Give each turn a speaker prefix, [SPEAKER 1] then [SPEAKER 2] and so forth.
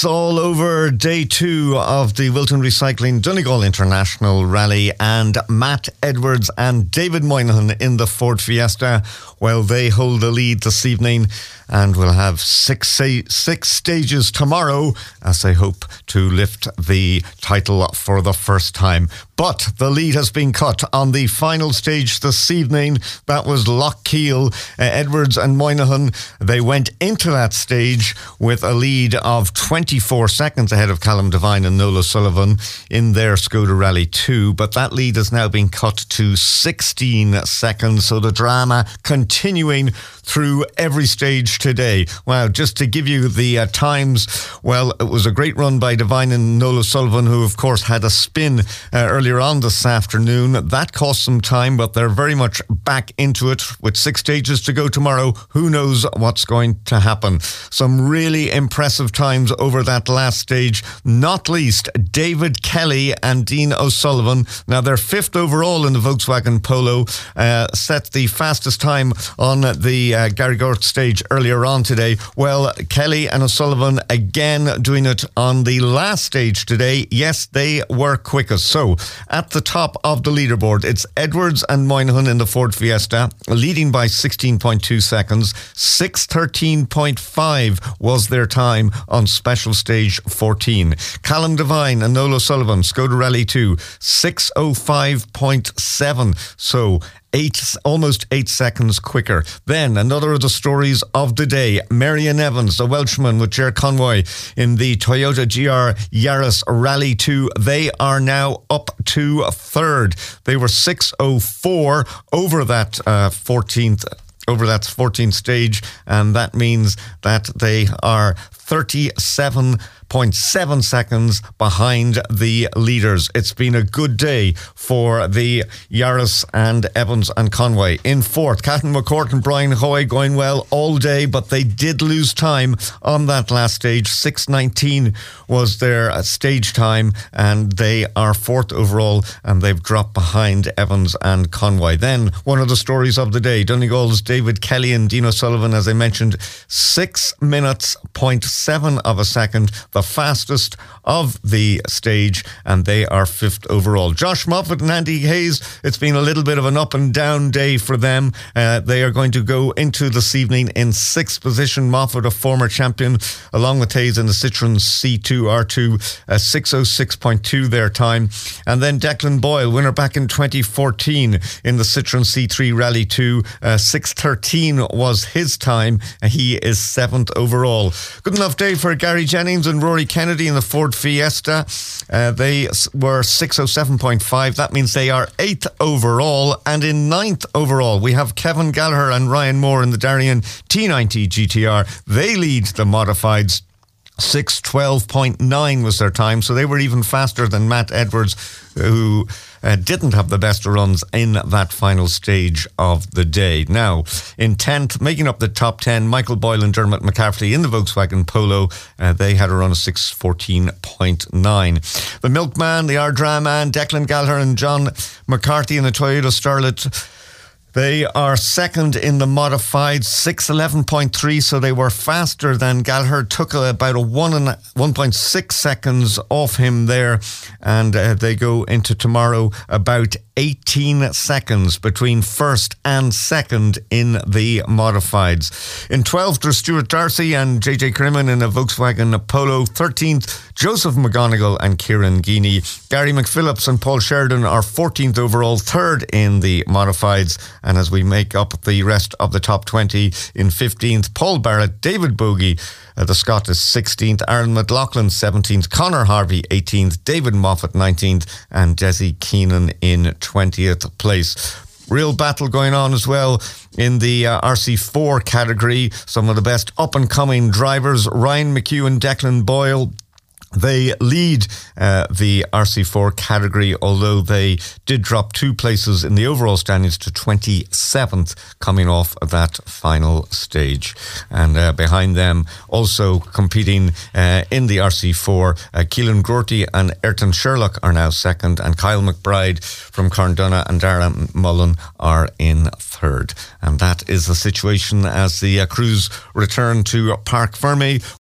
[SPEAKER 1] It's all over day 2 of the Wilton Recycling Donegal International Rally, and Matt Edwards and David Moynihan in the Ford Fiesta. Well, they hold the lead this evening, and we'll have six stages tomorrow as they hope to lift the title for the first time. But the lead has been cut on the final stage this evening. That was Lough-Keele. Edwards and Moynihan, they went into that stage with a lead of 24 seconds ahead of Callum Devine and Noel O'Sullivan in their Skoda Rally 2. But that lead has now been cut to 16 seconds. So the drama continuing through every stage today. Wow, just to give you the times, well, it was a great run by Devine and Noel O'Sullivan, who of course had a spin earlier on this afternoon. That cost some time, but they're very much back into it with 6 stages to go tomorrow. Who knows what's going to happen? Some really impressive times over that last stage, not least David Kelly and Dean O'Sullivan. Now, they're 5th overall in the Volkswagen Polo, set the fastest time on the Gary Gort stage earlier on today. Well, Kelly and O'Sullivan again doing it on the last stage today. Yes, they were quickest. So at the top of the leaderboard, it's Edwards and Moynihan in the Ford Fiesta, leading by 16.2 seconds. 6:13.5 was their time on special stage 14. Callum Devine and Noel O'Sullivan, Skoda Rally 2, 6:05.7. So almost 8 seconds quicker. Then another of the stories of the day, Marion Evans, the Welshman with Ger Conway in the Toyota GR Yaris Rally 2. They are now up to 3rd. They were 6:04 over that 14th stage, and that means that they are 37.7 seconds behind the leaders. It's been a good day for the Yaris and Evans and Conway. In 4th, Catherine McCourt and Brian Hoy going well all day, but they did lose time on that last stage. 6:19 was their stage time, and they are 4th overall, and they've dropped behind Evans and Conway. Then, one of the stories of the day, Donegal's David Kelly and Dean O'Sullivan, as I mentioned, 6 minutes, 0.7 of a second, the fastest of the stage, and they are 5th overall. Josh Moffat and Andy Hayes, it's been a little bit of an up and down day for them. They are going to go into this evening in 6th position. Moffat, a former champion, along with Hayes in the Citroen C2 R2, 6:06.2 their time. And then Declan Boyle, winner back in 2014 in the Citroen C3 Rally 2, 6:13 was his time. He is 7th overall. Good enough day for Gary Jennings and Rory Kennedy in the Ford Fiesta. They were 6:07.5. That means they are 8th overall. And in 9th overall, we have Kevin Gallagher and Ryan Moore in the Darien T90 GTR. They lead the modifieds. 6:12.9 was their time, so they were even faster than Matt Edwards, who didn't have the best runs in that final stage of the day. Now, in 10th, making up the top 10, Michael Boyle and Dermot McCafferty in the Volkswagen Polo. They had a run of 6:14.9. The Milkman, the Ardra Man, Declan Gallagher and John McCarthy in the Toyota Starlet, they are 2nd in the modified, 6:11.3, so they were faster than Gallagher. Took about 1.6 seconds off him there, and they go into tomorrow about 18 seconds between 1st and 2nd in the modifieds. In 12th, there's Stuart Darcy and JJ Crimmon in a Volkswagen Polo. 13th, Joseph McGonigal and Kieran Geeney. Gary McPhillips and Paul Sheridan are 14th overall, 3rd in the modifieds. And as we make up the rest of the top 20, in 15th, Paul Barrett, David Bogie, the Scot is 16th, Aaron McLaughlin 17th, Conor Harvey 18th, David Moffat 19th, and Desi Keenan in 20th place. Real battle going on as well in the RC4 category. Some of the best up-and-coming drivers, Ryan McHugh and Declan Boyle, they lead the RC4 category, although they did drop 2 places in the overall standings to 27th coming off that final stage. And behind them, also competing in the RC4, Keelan Gorty and Ayrton Sherlock are now 2nd, and Kyle McBride from Carndonagh and Dara Mullen are in 3rd. And that is the situation as the crews return to Parc Fermé.